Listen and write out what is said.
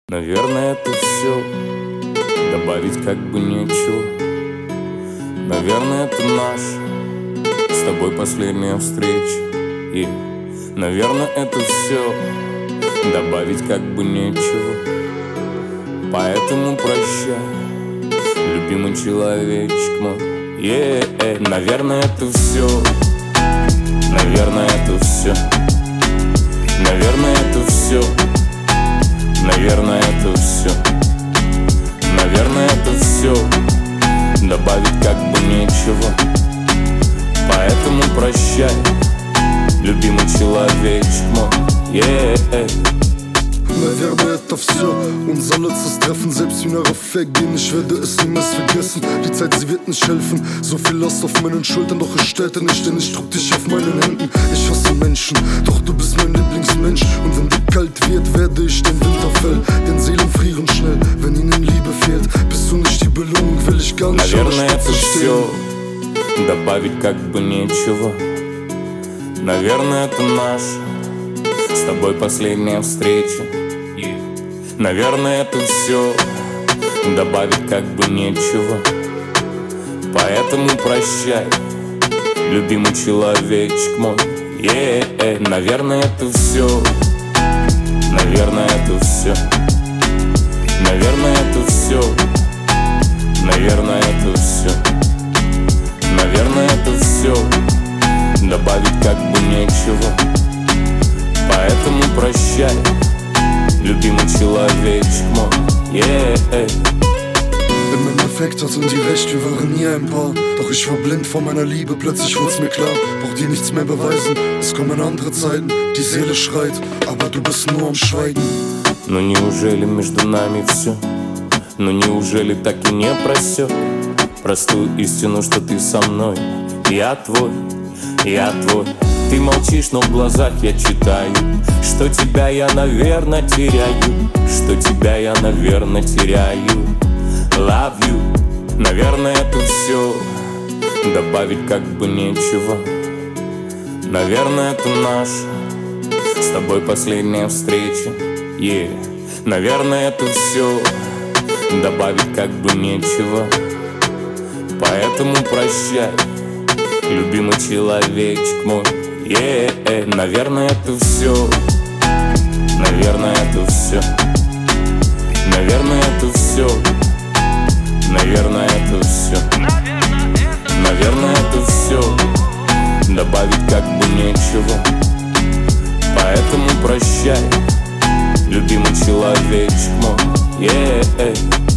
Наверное, это все, добавить как бы нечего. Наверное, это наша с тобой последняя встреча. И, наверное, это все, добавить как бы нечего. Поэтому прощай, любимый человечек мой. Наверное, это все, наверное, это все, наверное, это все. Наверное, это все, наверное, это все, добавить как бы нечего. Поэтому прощай, любимый человечек мой. Naверное, это все, unser letztes Treffen. Selbst wie nach weggehen, ich werde es niemals vergessen. Die Zeit, sie wird nicht helfen. So viel Last auf meinen Schultern, doch ich stellte nicht, denn ich trug dich auf meinen Händen. Ich hasse Menschen, doch du bist mein Lieblingsmensch. Und wenn dir kalt wird, werde ich den Winterfell. Denn Seelen frieren schnell, wenn ihnen Liebe fehlt. Bist du nicht die Belohnung, will ich gar nicht. Наверное, это все, добавить как бы нечего. Наверное, это наша с тобой последняя встреча. Наверное, это все, добавить как бы нечего. Поэтому прощай, любимый человечек мой. Наверное, это все, наверное, это все, наверное, это все, наверное, это все, наверное, это все, добавить как бы нечего. Поэтому прощай, любимый человечек moj. Im Endeffekt hatten die recht, wir waren nie ein Paar. Doch ich war blind vor meiner Liebe, plötzlich wurd's mir klar. Brauch dir nichts mehr beweisen, es kommen andere Zeiten. Die Seele schreit, aber du bist nur am Schweigen. Но неужели между нами все? Но неужели так и не просек простую истину, что ты со мной? Я твой, я твой. Ты молчишь, но в глазах я читаю, что тебя я, наверное, теряю, что тебя я, наверное, теряю. Love you. Наверное, это все, добавить как бы нечего. Наверное, это наша с тобой последняя встреча. Наверное, это все, добавить как бы нечего. Поэтому прощай, любимый человечек мой. Наверное, это все, наверное, это все, наверное, это все, наверное, это все, наверное, это все, добавить как бы нечего. Поэтому прощай, любимый человечек мой.